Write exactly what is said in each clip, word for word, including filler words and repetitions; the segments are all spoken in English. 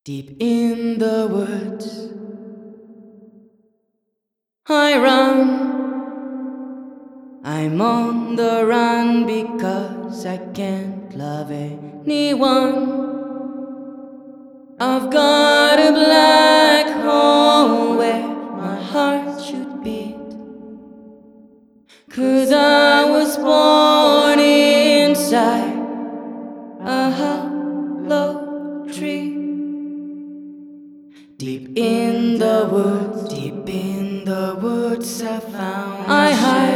Deep in the woods, I run. I'm on the run because I can't love anyone. I've got a black hole where my heart should beat, 'cause I was born inside a hollow tree. Deep in the woods, deep in the woods, I found I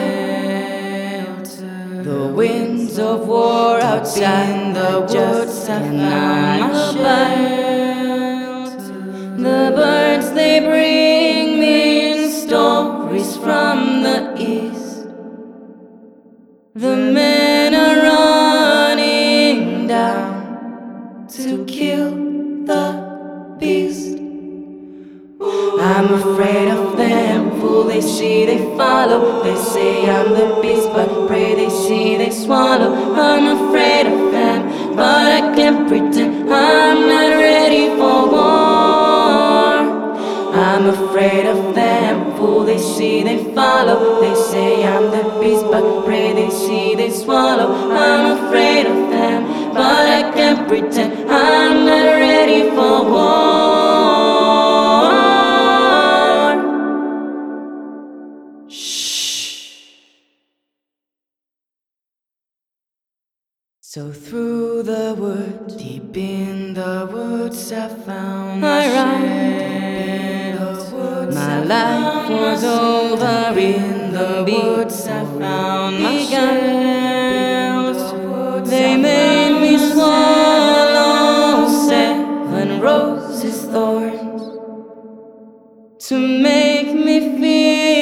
shelter. The winds of war outside the woods, I found my shelter. The birds, they bring me in stories from the east. The men are running down to kill the beast. I'm afraid of them, fool they see, they follow. They say I'm the beast, but pray they see, they swallow. I'm afraid of them, but I can't pretend I'm not ready for war. I'm afraid of them, fool they see, they follow. They say I'm the beast, but pray they see, they swallow. I'm afraid of them, but I can't pretend I'm not ready for war. So through the woods, deep in the woods, I found my shelter. My life was over in the woods, I found my shelter. They made me swallow seven roses' thorns to make me feel